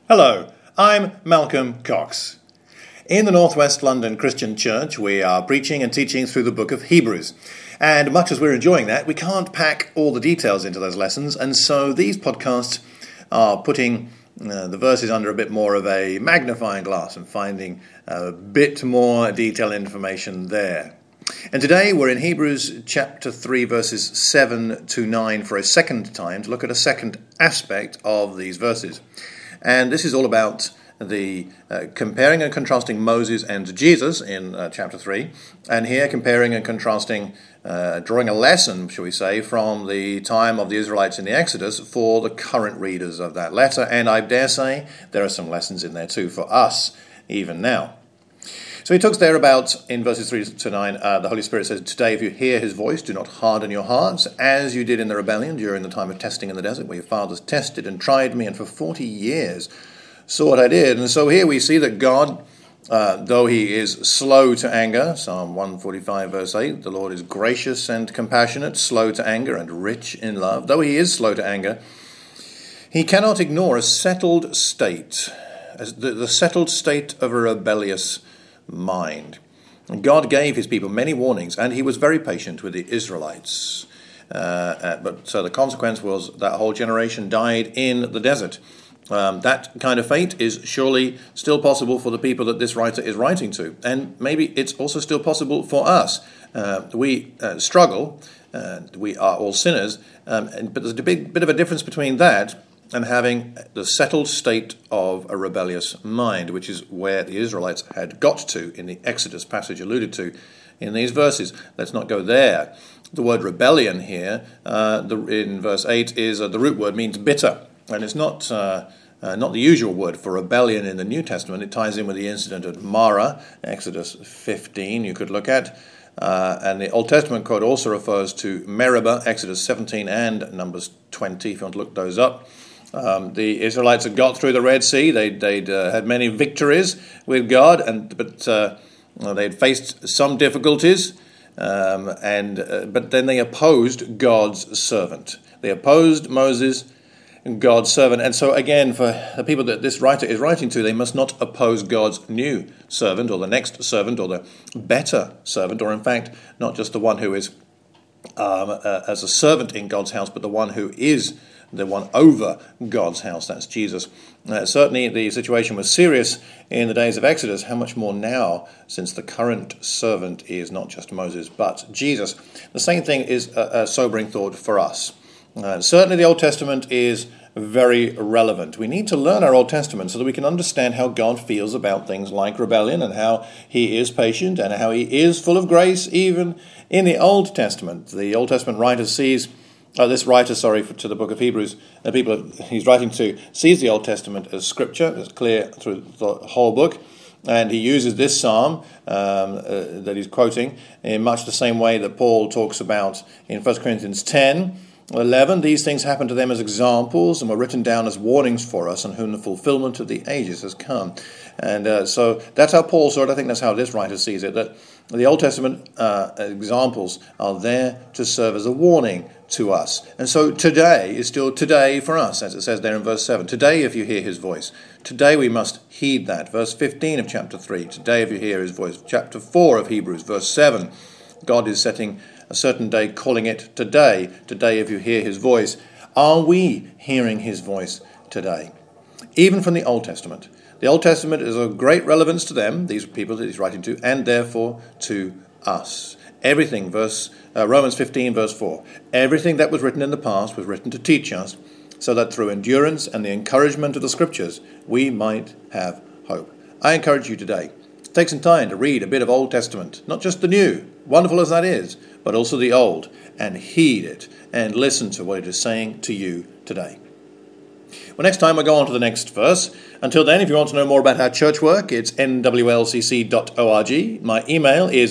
Hello, I'm Malcolm Cox. In the Northwest London Christian Church, we are preaching and teaching through the book of Hebrews. And much as we're enjoying that, we can't pack all the details into those lessons, and so these podcasts are putting the verses under a bit more of a magnifying glass and finding a bit more detailed information there. And today we're in Hebrews chapter 3 verses 7 to 9 for a second time to look at a second aspect of these verses. And this is all about the comparing and contrasting Moses and Jesus in chapter 3, and here comparing and contrasting, drawing a lesson, shall we say, from the time of the Israelites in the Exodus for the current readers of that letter, and I dare say there are some lessons in there too for us, even now. So he talks there about, in verses 3 to 9, the Holy Spirit says, "Today if you hear his voice, do not harden your hearts, as you did in the rebellion during the time of testing in the desert, where your fathers tested and tried me, and for 40 years saw what I did." And so here we see that God, though he is slow to anger, Psalm 145 verse 8, the Lord is gracious and compassionate, slow to anger and rich in love. Though he is slow to anger, he cannot ignore a settled state, the settled state of a rebellious mind. God gave his people many warnings, and he was very patient with the Israelites. But so the consequence was that whole generation died in the desert. That kind of fate is surely still possible for the people that this writer is writing to, and maybe it's also still possible for us. We struggle, we are all sinners, but there's a bit of a difference between that and having the settled state of a rebellious mind, which is where the Israelites had got to in the Exodus passage alluded to in these verses. Let's not go there. The word rebellion here, in verse 8, is the root word means bitter, and it's not the usual word for rebellion in the New Testament. It ties in with the incident at Marah, Exodus 15, you could look at. And the Old Testament quote also refers to Meribah, Exodus 17 and Numbers 20, if you want to look those up. The Israelites had got through the Red Sea. They'd had many victories with God, but they'd faced some difficulties. But then they opposed God's servant. They opposed Moses, God's servant. And so again, for the people that this writer is writing to, they must not oppose God's new servant or the next servant or the better servant, or in fact, not just the one who is as a servant in God's house, but the one who is the one over God's house. That's Jesus. Certainly the situation was serious in the days of Exodus. How much more now, since the current servant is not just Moses, but Jesus. The same thing is a sobering thought for us. Certainly the Old Testament is very relevant. We need to learn our Old Testament so that we can understand how God feels about things like rebellion, and how he is patient and how he is full of grace even in the Old Testament. The Old Testament writer sees this writer, to the book of Hebrews, the people he's writing to, sees the Old Testament as scripture. It's clear through the whole book. And he uses this psalm that he's quoting in much the same way that Paul talks about in 1 Corinthians 10:11. These things happened to them as examples and were written down as warnings for us, on whom the fulfillment of the ages has come. And so that's how Paul saw it. I think that's how this writer sees it, that the Old Testament examples are there to serve as a warning to us. And so today is still today for us, as it says there in verse 7. Today if you hear his voice. Today we must heed that. Verse 15 of chapter 3. Today if you hear his voice. Chapter 4 of Hebrews, verse 7. God is setting a certain day, calling it today. Today if you hear his voice. Are we hearing his voice today? Even from the Old Testament. The Old Testament is of great relevance to them, these people that he's writing to, and therefore to us. Everything, Romans 15, verse 4, everything that was written in the past was written to teach us, so that through endurance and the encouragement of the Scriptures, we might have hope. I encourage you today, take some time to read a bit of Old Testament, not just the New, wonderful as that is, but also the Old, and heed it, and listen to what it is saying to you today. Well, next time we'll go on to the next verse. Until then, if you want to know more about our church work, it's nwlcc.org. My email is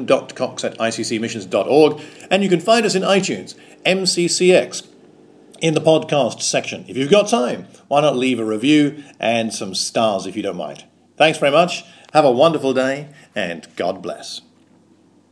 malcolm.cox@iccmissions.org, and you can find us in iTunes, MCCX, in the podcast section. If you've got time, why not leave a review and some stars if you don't mind. Thanks very much. Have a wonderful day, and God bless.